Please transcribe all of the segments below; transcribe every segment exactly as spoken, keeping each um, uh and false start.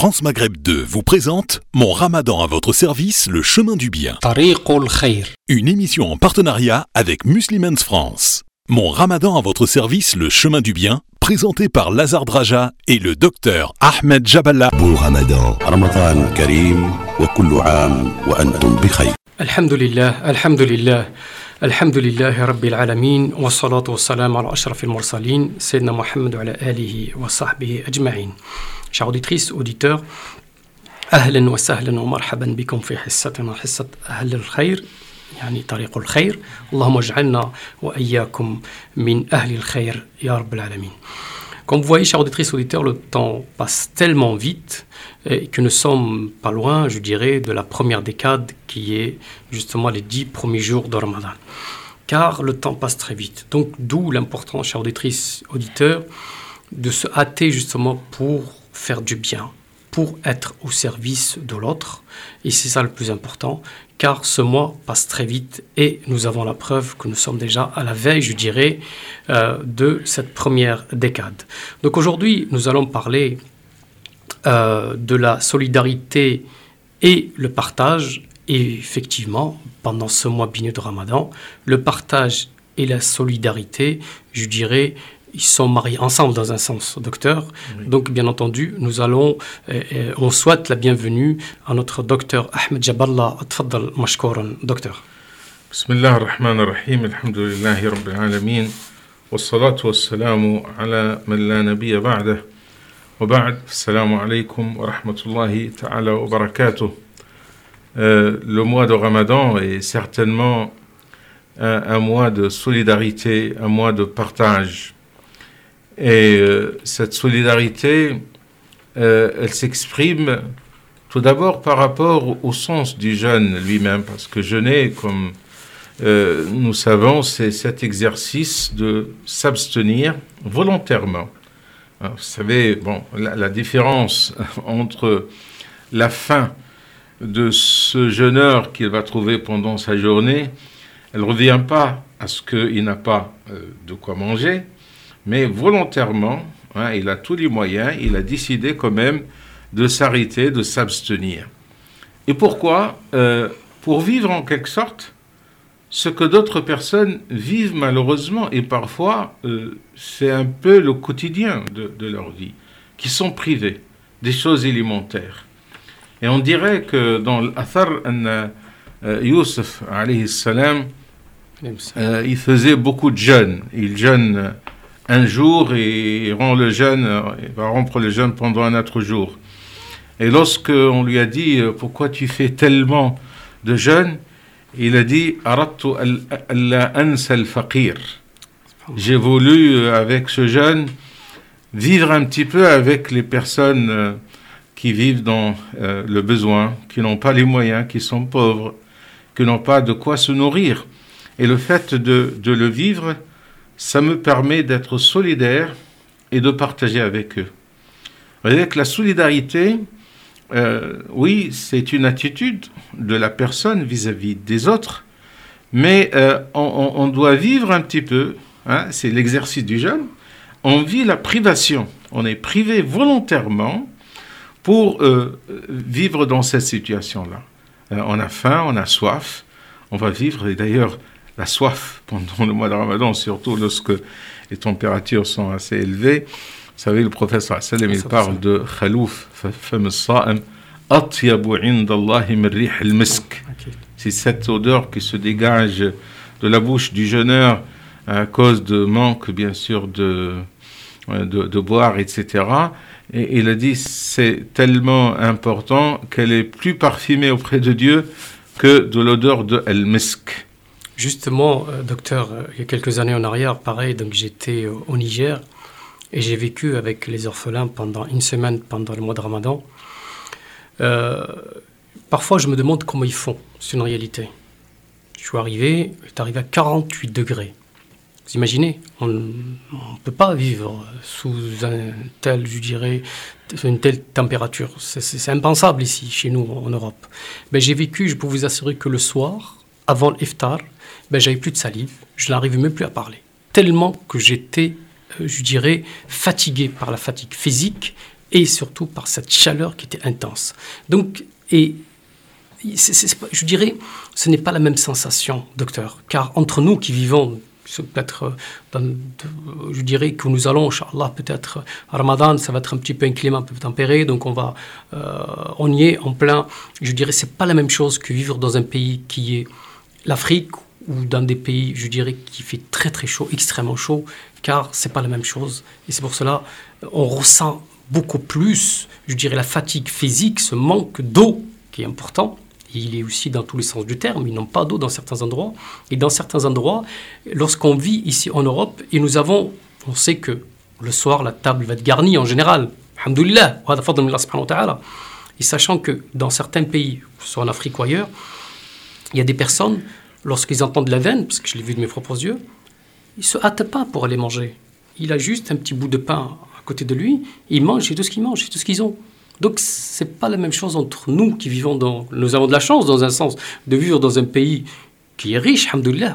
France Maghreb deux vous présente Mon Ramadan à votre service, le chemin du bien. طريق الخير. Une émission en partenariat avec Muslimans France. Mon Ramadan à votre service, le chemin du bien, présenté par Lazar Draja et le docteur Ahmed Jabala. Bon Ramadan, Ramadan Karim, wa kullu aam wa antum bi khayr. Alhamdulillah, alhamdulillah, alhamdulillah rabbil alamin, wa salatu wa salam ala ashrafil mursalin, Sayyidina Muhammad wa ala alihi wa sahbihi ajma'in. Chers auditrices, auditeurs, أهلا وسهلا ومرحبا بكم في حصتنا حصة أهل الخير يعني طريق الخير اللهم اجعلنا وإياكم من أهل الخير يا رب العالمين. Comme vous voyez, chers auditrices, auditeurs, le temps passe tellement vite et que nous sommes pas loin, je dirais, de la première décade qui est justement les dix premiers jours de Ramadan. Car le temps passe très vite. Donc d'où l'importance, chers auditrices, auditeurs, de se hâter justement pour faire du bien, pour être au service de l'autre. Et c'est ça le plus important, car ce mois passe très vite et nous avons la preuve que nous sommes déjà à la veille, je dirais, euh, de cette première décade. Donc aujourd'hui, nous allons parler euh, de la solidarité et le partage. Et effectivement, pendant ce mois béni de Ramadan, le partage et la solidarité, je dirais, ils sont mariés ensemble dans un sens, docteur. Oui. Donc, bien entendu, nous allons, euh, on souhaite la bienvenue à notre docteur Ahmed Jabala. Tfaddal mashkouran, docteur. Bismillah ar-Rahman ar-Rahim, alhamdulillahi rabbil alamin, wa salatu wa salamu ala man la nabiyya ba'dah, wa ba'd, assalamu alaykum wa rahmatullahi ta'ala wa barakatuh. Euh, le mois de Ramadan est certainement un, un mois de solidarité, un mois de partage. Et euh, cette solidarité, euh, elle s'exprime tout d'abord par rapport au sens du jeûne lui-même, parce que jeûner, comme euh, nous savons, c'est cet exercice de s'abstenir volontairement. Alors, vous savez, bon, la, la différence entre la faim de ce jeûneur qu'il va trouver pendant sa journée, elle ne revient pas à ce qu'il n'a pas euh, de quoi manger, mais volontairement, hein, il a tous les moyens, il a décidé quand même de s'arrêter, de s'abstenir. Et pourquoi ? euh, Pour vivre en quelque sorte ce que d'autres personnes vivent malheureusement, et parfois euh, c'est un peu le quotidien de, de leur vie, qui sont privés des choses élémentaires. Et on dirait que dans l'Athar, euh, Youssef, alayhi salam, euh, il faisait beaucoup de jeûnes. Il jeûne un jour et il rend le jeûne, il va rompre le jeûne pendant un autre jour. Et lorsque on lui a dit pourquoi tu fais tellement de jeûnes, il a dit aradtu alla ansa al-faqir. J'ai voulu avec ce jeûne vivre un petit peu avec les personnes qui vivent dans euh, le besoin, qui n'ont pas les moyens, qui sont pauvres, qui n'ont pas de quoi se nourrir. Et le fait de, de le vivre, ça me permet d'être solidaire et de partager avec eux. Vous voyez que la solidarité, euh, oui, c'est une attitude de la personne vis-à-vis des autres, mais euh, on, on doit vivre un petit peu, hein, c'est l'exercice du jeûne, on vit la privation, on est privé volontairement pour euh, vivre dans cette situation-là. Euh, on a faim, on a soif, on va vivre, et d'ailleurs, la soif pendant le mois de Ramadan, surtout lorsque les températures sont assez élevées. Vous savez, le prophète sallam, il parle de khalouf, fam as-sa'im, atyabu 'inda Allahi min rih al-misk. C'est cette odeur qui se dégage de la bouche du jeûneur à cause de manque, bien sûr, de, de, de boire, et cetera. Et il a dit, c'est tellement important qu'elle est plus parfumée auprès de Dieu que de l'odeur de al-misk. Justement, euh, docteur, euh, il y a quelques années en arrière, pareil, donc j'étais euh, au Niger et j'ai vécu avec les orphelins pendant une semaine pendant le mois de Ramadan. Euh, parfois, je me demande comment ils font. C'est une réalité. Je suis arrivé, il est arrivé à quarante-huit degrés. Vous imaginez, on ne peut pas vivre sous un tel, je dirais, une telle température. C'est, c'est, c'est impensable ici, chez nous, en Europe. Ben, j'ai vécu, je peux vous assurer que le soir, avant l'iftar, ben, j'avais plus de salive, je n'arrivais même plus à parler. Tellement que j'étais, euh, je dirais, fatigué par la fatigue physique et surtout par cette chaleur qui était intense. Donc, et c'est, c'est, je dirais, ce n'est pas la même sensation, docteur, car entre nous qui vivons, peut-être, dans, je dirais que nous allons, Inch'Allah, peut-être, à Ramadan, ça va être un petit peu un climat un peu tempéré, donc on va, euh, on y est en plein, je dirais, c'est pas la même chose que vivre dans un pays qui est l'Afrique, ou dans des pays, je dirais, qui fait très très chaud, extrêmement chaud, car c'est pas la même chose. Et c'est pour cela, on ressent beaucoup plus, je dirais, la fatigue physique, ce manque d'eau qui est important. Et il est aussi dans tous les sens du terme, ils n'ont pas d'eau dans certains endroits. Et dans certains endroits, lorsqu'on vit ici en Europe, et nous avons, on sait que le soir, la table va être garnie en général. Alhamdulillah, et sachant que dans certains pays, que ce soit en Afrique ou ailleurs, il y a des personnes, lorsqu'ils entendent l'adhan, parce que je l'ai vu de mes propres yeux, ils ne se hâtent pas pour aller manger. Il a juste un petit bout de pain à côté de lui, il mange, c'est tout ce qu'ils mangent, c'est tout ce qu'ils ont. Donc, ce n'est pas la même chose entre nous qui vivons dans... Nous avons de la chance, dans un sens, de vivre dans un pays qui est riche, alhamdoulilah,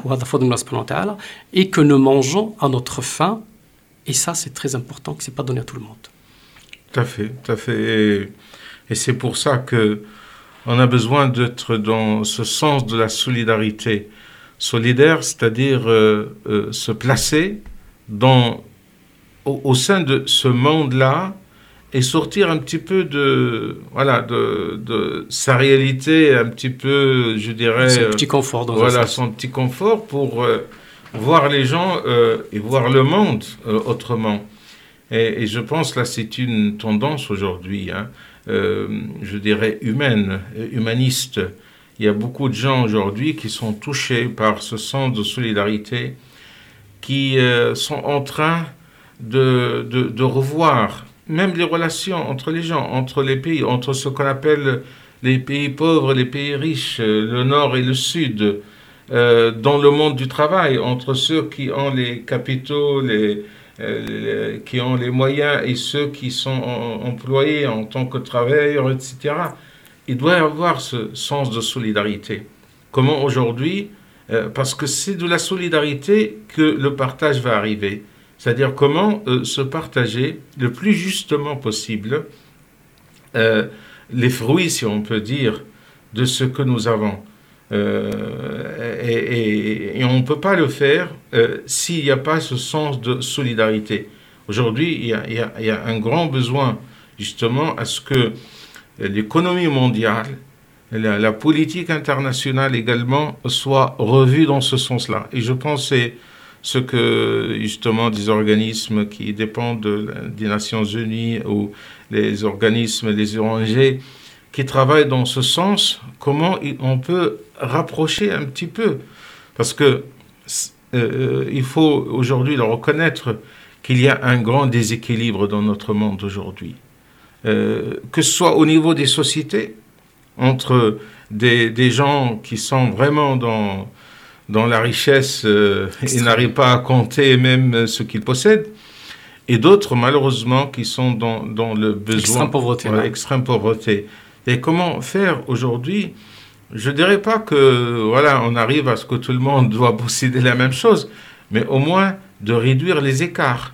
et que nous mangeons à notre faim. Et ça, c'est très important, que ce n'est pas donné à tout le monde. Tout à fait, tout à fait. Et, et c'est pour ça que on a besoin d'être dans ce sens de la solidarité. Solidaire, c'est-à-dire euh, euh, se placer dans, au, au sein de ce monde-là et sortir un petit peu de, voilà, de, de sa réalité, un petit peu, je dirais... Son petit confort dans Voilà, un sens. son petit confort pour euh, voir les gens euh, et voir le monde euh, autrement. Et, et je pense là, c'est une tendance aujourd'hui, hein, euh, je dirais humaine, humaniste. Il y a beaucoup de gens aujourd'hui qui sont touchés par ce sens de solidarité, qui euh, sont en train de, de, de revoir même les relations entre les gens, entre les pays, entre ce qu'on appelle les pays pauvres et les pays riches, le nord et le sud, euh, dans le monde du travail, entre ceux qui ont les capitaux, les, euh, les, qui ont les moyens et ceux qui sont en, employés en tant que travailleurs, et cetera. Il doit y avoir ce sens de solidarité. Comment aujourd'hui, euh, parce que c'est de la solidarité que le partage va arriver. C'est-à-dire comment euh, se partager le plus justement possible euh, les fruits, si on peut dire, de ce que nous avons. Euh, et, et, et on ne peut pas le faire euh, s'il n'y a pas ce sens de solidarité. Aujourd'hui, il y a, il y a, il y a un grand besoin justement à ce que l'économie mondiale, la, la politique internationale également, soit revue dans ce sens-là. Et je pense que c'est ce que justement des organismes qui dépendent de, des Nations Unies ou les organismes, les O N G, qui travaillent dans ce sens, comment on peut rapprocher un petit peu. Parce que euh, il faut aujourd'hui le reconnaître qu'il y a un grand déséquilibre dans notre monde aujourd'hui. Euh, que ce soit au niveau des sociétés, entre des, des gens qui sont vraiment dans, dans la richesse euh, et n'arrivent pas à compter même ce qu'ils possèdent, et d'autres, malheureusement, qui sont dans, dans le besoin... Extrême pauvreté. Voilà, extrême pauvreté. Et comment faire aujourd'hui? Je ne dirais pas que, voilà, on arrive à ce que tout le monde doit posséder la même chose, mais au moins de réduire les écarts.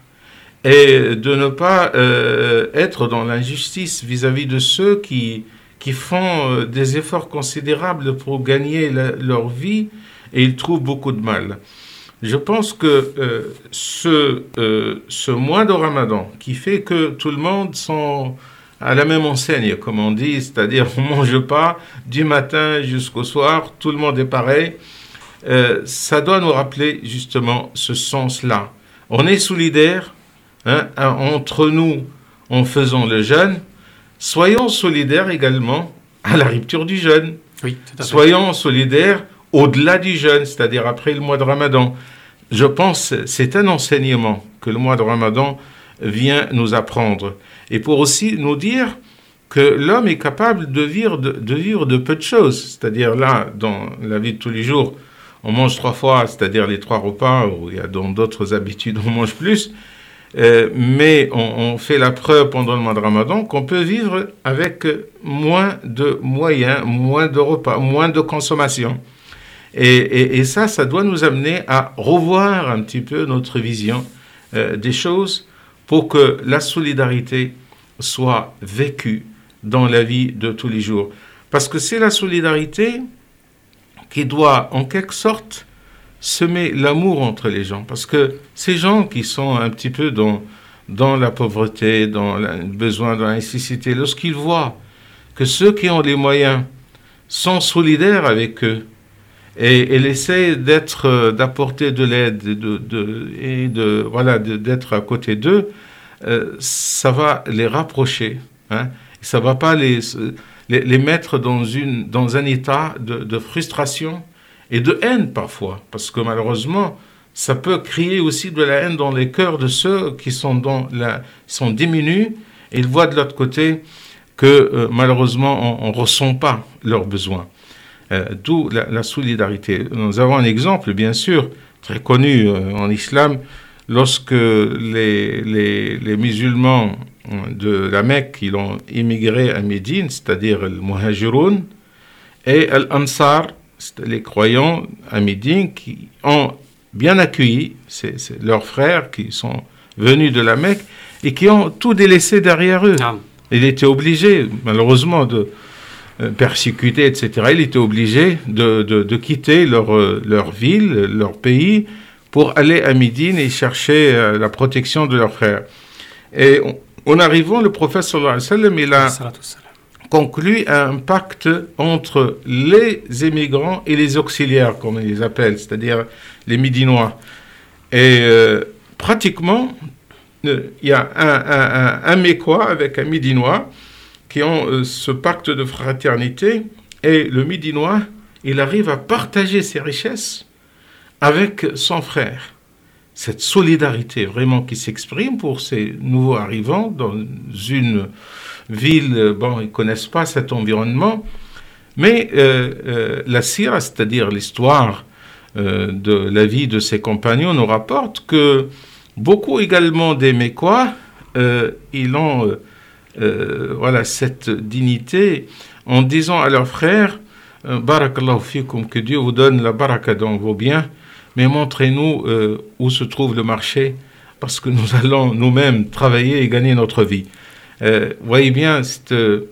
Et de ne pas euh, être dans l'injustice vis-à-vis de ceux qui, qui font euh, des efforts considérables pour gagner la, leur vie et ils trouvent beaucoup de mal. Je pense que euh, ce, euh, ce mois de Ramadan qui fait que tout le monde sont à la même enseigne, comme on dit, c'est-à-dire on ne mange pas du matin jusqu'au soir, tout le monde est pareil, euh, ça doit nous rappeler justement ce sens-là. On est solidaires, Hein, entre nous en faisant le jeûne, soyons solidaires également à la rupture du jeûne. Oui, tout à fait. Soyons solidaires au-delà du jeûne, c'est-à-dire après le mois de Ramadan. Je pense que c'est un enseignement que le mois de Ramadan vient nous apprendre. Et pour aussi nous dire que l'homme est capable de vivre de, de vivre de peu de choses. C'est-à-dire là, dans la vie de tous les jours, on mange trois fois, c'est-à-dire les trois repas, ou il y a dans d'autres habitudes, on mange plus. Euh, mais on, on fait la preuve pendant le mois de Ramadan qu'on peut vivre avec moins de moyens, moins de repas, moins de consommation. Et, et, et ça, ça doit nous amener à revoir un petit peu notre vision euh, des choses pour que la solidarité soit vécue dans la vie de tous les jours. Parce que c'est la solidarité qui doit, en quelque sorte, semer l'amour entre les gens. Parce que ces gens qui sont un petit peu dans, dans la pauvreté, dans le besoin, dans la nécessité, lorsqu'ils voient que ceux qui ont les moyens sont solidaires avec eux et, et essaient d'être, d'apporter de l'aide de, de, et de, voilà, de, d'être à côté d'eux, euh, ça va les rapprocher. Hein, ça ne va pas les, les, les mettre dans, une, dans un état de, de frustration et de haine parfois, parce que malheureusement, ça peut créer aussi de la haine dans les cœurs de ceux qui sont, dans la, sont diminués et ils voient de l'autre côté que euh, malheureusement on ne ressent pas leurs besoins. Euh, d'où la, la solidarité. Nous avons un exemple, bien sûr, très connu euh, en islam, lorsque les, les, les musulmans de la Mecque, ils ont immigré à Médine, c'est-à-dire le Muhajiroun, et l'Ansar, les croyants à Médine, qui ont bien accueilli c'est, c'est leurs frères qui sont venus de la Mecque et qui ont tout délaissé derrière eux. Ah. Il était obligé, malheureusement, de euh, persécuter, et cetera. Il était obligé de, de, de quitter leur, euh, leur ville, leur pays, pour aller à Médine et chercher euh, la protection de leurs frères. Et on, en arrivant, le prophète sallallahu alayhi wa sallam, il a conclu un pacte entre les émigrants et les auxiliaires, comme ils les appellent, c'est-à-dire les Médinois. Et euh, pratiquement, il y a un, un, un, un Mécois avec un Médinois qui ont euh, ce pacte de fraternité, et le Médinois, il arrive à partager ses richesses avec son frère. Cette solidarité vraiment qui s'exprime pour ces nouveaux arrivants dans une ville, bon, ils ne connaissent pas cet environnement, mais euh, euh, la sira, c'est-à-dire l'histoire euh, de la vie de ses compagnons, nous rapporte que beaucoup également des Mécois, euh, ils ont euh, euh, voilà, cette dignité en disant à leurs frères euh, « Barakallahu fikum, que Dieu vous donne la baraka dans vos biens, mais montrez-nous euh, où se trouve le marché, parce que nous allons nous-mêmes travailler et gagner notre vie. » Euh, vous voyez bien cette, euh,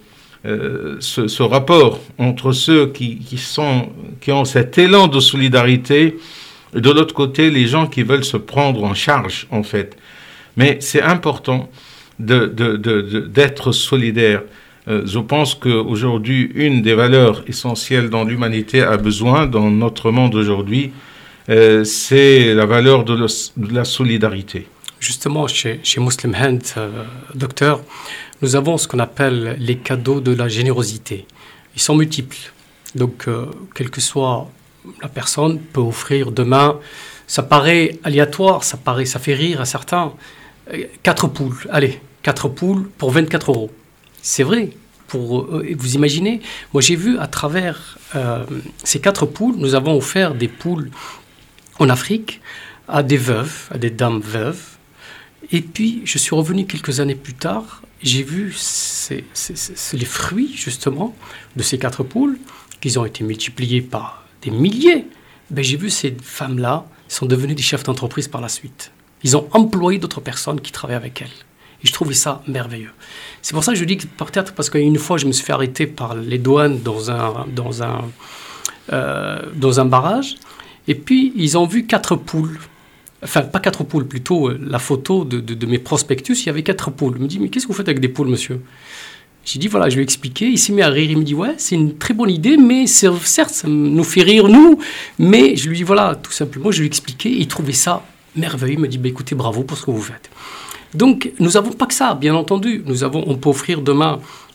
ce, ce rapport entre ceux qui, qui, sont, qui ont cet élan de solidarité et de l'autre côté les gens qui veulent se prendre en charge en fait. Mais c'est important de, de, de, de, d'être solidaire. Euh, je pense qu'aujourd'hui, une des valeurs essentielles dont l'humanité a besoin dans notre monde aujourd'hui, euh, c'est la valeur de, le, de la solidarité. Justement, chez, chez Muslim Hand, euh, docteur, nous avons ce qu'on appelle les cadeaux de la générosité. Ils sont multiples. Donc, euh, quelle que soit la personne, peut offrir demain, ça paraît aléatoire, ça, paraît, ça fait rire à certains, euh, quatre poules, allez, quatre poules pour vingt-quatre euros. C'est vrai. Pour, euh, vous imaginez, moi j'ai vu à travers euh, ces quatre poules, nous avons offert des poules en Afrique à des veuves, à des dames veuves. Et puis, je suis revenu quelques années plus tard, j'ai vu ces, ces, ces, les fruits, justement, de ces quatre poules, qui ont été multipliés par des milliers. Ben, j'ai vu ces femmes-là, sont devenues des chefs d'entreprise par la suite. Ils ont employé d'autres personnes qui travaillaient avec elles. Et je trouvais ça merveilleux. C'est pour ça que je dis que peut-être, parce qu'une fois, je me suis fait arrêter par les douanes dans un, dans un, euh, dans un barrage, et puis ils ont vu quatre poules. Enfin, pas quatre poules, plutôt euh, la photo de, de, de mes prospectus, il y avait quatre poules. Il me dit, mais qu'est-ce que vous faites avec des poules, monsieur ? J'ai dit, voilà, je lui ai expliqué. Il s'est mis à rire. Il me dit, ouais, c'est une très bonne idée, mais certes, ça nous fait rire, nous. Mais je lui dis, voilà, tout simplement, je lui ai expliqué. Il trouvait ça merveilleux. Il me dit, bah, écoutez, bravo pour ce que vous faites. Donc, nous n'avons pas que ça, bien entendu. Nous avons, on peut offrir demain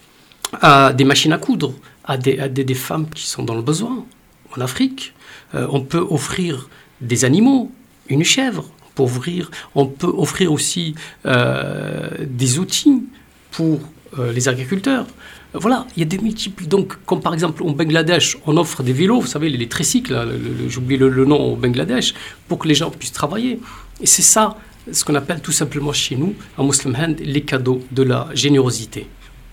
à des machines à coudre, à des, à des, des femmes qui sont dans le besoin, en Afrique. Euh, on peut offrir des animaux. Une chèvre, pour ouvrir. On peut offrir aussi euh, des outils pour euh, les agriculteurs. Voilà, il y a des multiples. Donc, comme par exemple, au Bangladesh, on offre des vélos, vous savez, les, les tricycles, là, le, le, j'oublie le, le nom au Bangladesh, pour que les gens puissent travailler. Et c'est ça, ce qu'on appelle tout simplement chez nous, en Muslim Hand, les cadeaux de la générosité.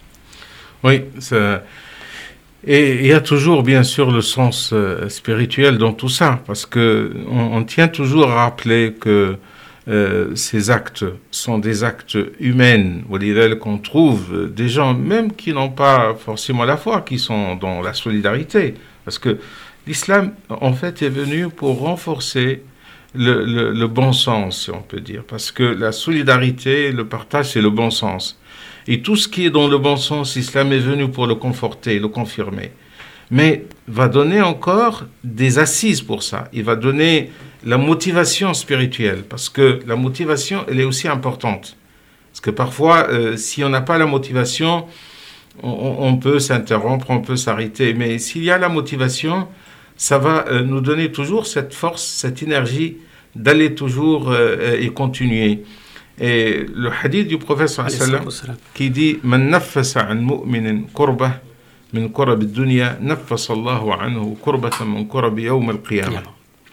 Oui, ça... Et il y a toujours, bien sûr, le sens euh, spirituel dans tout ça, parce que on, on tient toujours à rappeler que euh, ces actes sont des actes humains, qu'on trouve des gens même qui n'ont pas forcément la foi, qui sont dans la solidarité. Parce que l'islam, en fait, est venu pour renforcer le, le, le bon sens, si on peut dire. Parce que la solidarité, le partage, c'est le bon sens. Et tout ce qui est dans le bon sens, l'islam est venu pour le conforter, le confirmer. Mais va donner encore des assises pour ça. Il va donner la motivation spirituelle, parce que la motivation, elle est aussi importante. Parce que parfois, euh, si on n'a pas la motivation, on, on peut s'interrompre, on peut s'arrêter. Mais s'il y a la motivation, ça va euh, nous donner toujours cette force, cette énergie d'aller toujours euh, et continuer. Et le hadith du prophète sallallahu alayhi wa sallam qui dit « Man naffasa an mu'minin kurbah min kurab ad-dunya, naffasa Allahu anhu kurbatan min kurab yawm al-qiyamah »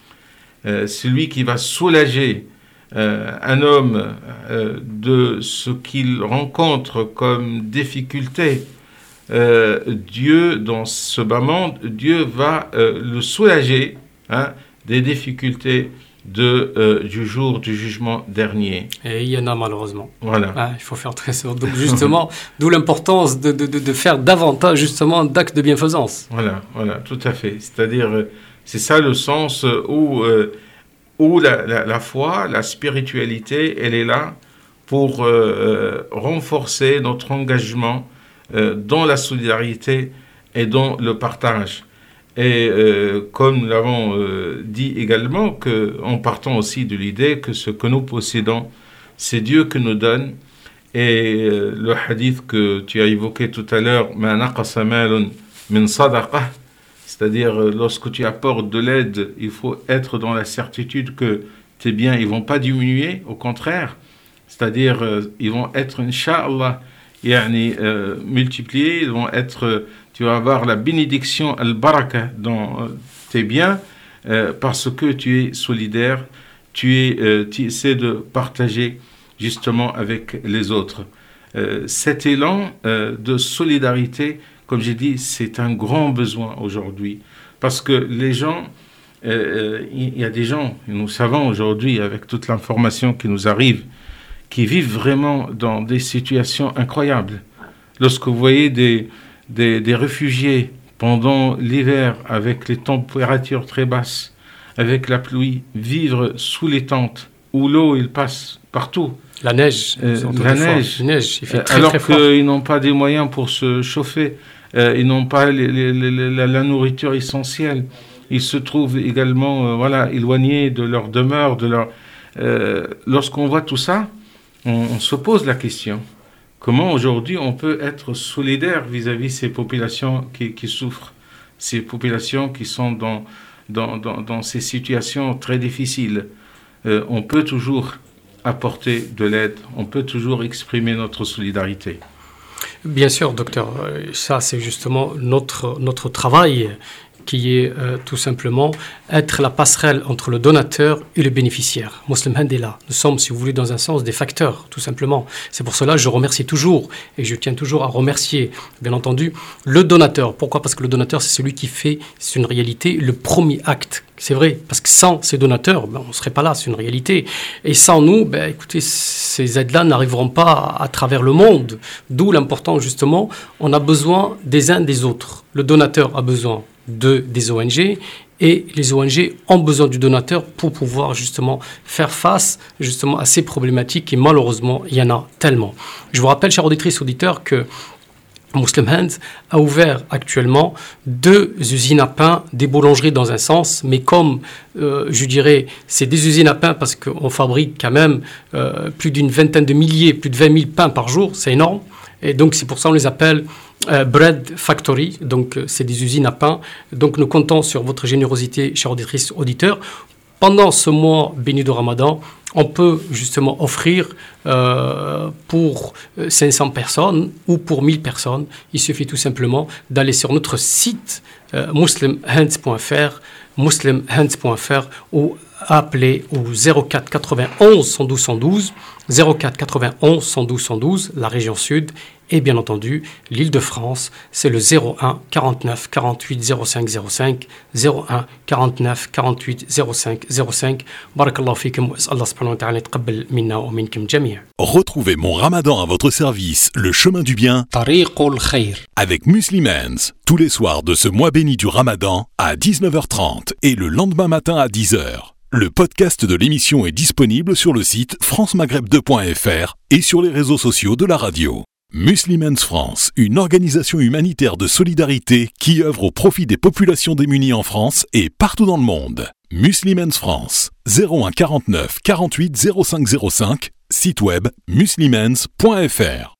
Euh, celui qui va soulager euh, un homme euh, de ce qu'il rencontre comme difficulté, euh, Dieu, dans ce bas monde, Dieu va euh, le soulager hein, des difficultés de, euh, du jour du jugement dernier. Et il y en a malheureusement. Voilà. Ah, il faut faire très sûr. Donc justement, d'où l'importance de, de, de faire davantage justement d'actes de bienfaisance. Voilà, voilà, tout à fait. C'est-à-dire... C'est ça le sens où, euh, où la, la, la foi, la spiritualité, elle est là pour euh, renforcer notre engagement euh, dans la solidarité et dans le partage. Et euh, comme nous l'avons euh, dit également, que, en partant aussi de l'idée que ce que nous possédons, c'est Dieu qui nous donne. Et euh, le hadith que tu as évoqué tout à l'heure, « Ma naqasa malun min sadaqah », c'est-à-dire, lorsque tu apportes de l'aide, il faut être dans la certitude que tes biens, ils ne vont pas diminuer, au contraire. C'est-à-dire, ils vont être, incha'Allah, yani, euh, multipliés, ils vont être, tu vas avoir la bénédiction, al-baraka, dans euh, tes biens, euh, parce que tu es solidaire, tu, es, euh, tu essaies de partager justement avec les autres. Euh, cet élan euh, de solidarité, comme j'ai dit, c'est un grand besoin aujourd'hui. Parce que les gens, il euh, y a des gens, nous savons aujourd'hui, avec toute l'information qui nous arrive, qui vivent vraiment dans des situations incroyables. Lorsque vous voyez des, des, des réfugiés pendant l'hiver, avec les températures très basses, avec la pluie, vivre sous les tentes, où l'eau, il passe partout. La neige. Euh, la neige. neige il fait très, alors très fort. qu'ils n'ont pas des moyens pour se chauffer. Euh, ils n'ont pas les, les, les, la, la nourriture essentielle. Ils se trouvent également euh, voilà, éloignés de leur demeure. De leur, euh, lorsqu'on voit tout ça, on, on se pose la question. Comment aujourd'hui on peut être solidaire vis-à-vis de ces populations qui, qui souffrent, ces populations qui sont dans, dans, dans, dans ces situations très difficiles. Euh, on peut toujours apporter de l'aide, on peut toujours exprimer notre solidarité. Bien sûr, docteur, ça c'est justement notre, notre travail qui est euh, tout simplement être la passerelle entre le donateur et le bénéficiaire. Muslim Hand est là. Nous sommes, si vous voulez, dans un sens des facteurs, tout simplement. C'est pour cela que je remercie toujours, et je tiens toujours à remercier, bien entendu, le donateur. Pourquoi ? Parce que le donateur, c'est celui qui fait, c'est une réalité, le premier acte. C'est vrai, parce que sans ces donateurs, ben, on ne serait pas là, c'est une réalité. Et sans nous, ben, écoutez, ces aides-là n'arriveront pas à, à travers le monde. D'où l'important, justement, on a besoin des uns des autres. Le donateur a besoin de, des O N G et les O N G ont besoin du donateur pour pouvoir justement faire face justement à ces problématiques et malheureusement, il y en a tellement. Je vous rappelle, chers auditrices, auditeurs, que Muslim Hands a ouvert actuellement deux usines à pain, des boulangeries dans un sens, mais comme euh, je dirais, c'est des usines à pain parce qu'on fabrique quand même euh, plus d'une vingtaine de milliers, plus de vingt mille pains par jour, c'est énorme. Et donc c'est pour ça qu'on les appelle euh, Bread Factory, donc euh, c'est des usines à pain. Donc nous comptons sur votre générosité, chers auditrices, auditeurs. Pendant ce mois béni de Ramadan, on peut justement offrir euh, pour cinq cents personnes ou pour mille personnes. Il suffit tout simplement d'aller sur notre site euh, muslim hands point f r, muslim hands point f r ou appeler au zéro quatre quatre-vingt-onze cent douze cent douze, zéro quatre quatre-vingt-onze cent douze cent douze, la région sud, Et bien entendu, l'Île-de-France, c'est le zéro un quarante-neuf quarante-huit zéro cinq zéro cinq, zéro un quarante-neuf quarante-huit zéro cinq zéro cinq. Barakallahu fikum wa Allah subhanahu wa ta'ala yataqabbal minna wa minkum jami'a. Retrouvez Mon Ramadan à votre service, le chemin du bien, Tariqul Khair, avec Muslimans, tous les soirs de ce mois béni du Ramadan à dix-neuf heures trente et le lendemain matin à dix heures. Le podcast de l'émission est disponible sur le site france maghreb deux point f r et sur les réseaux sociaux de la radio. Muslimans France, une organisation humanitaire de solidarité qui œuvre au profit des populations démunies en France et partout dans le monde. Muslimans France, zéro un quarante-neuf quarante-huit zéro cinq zéro cinq, site web muslimans point f r.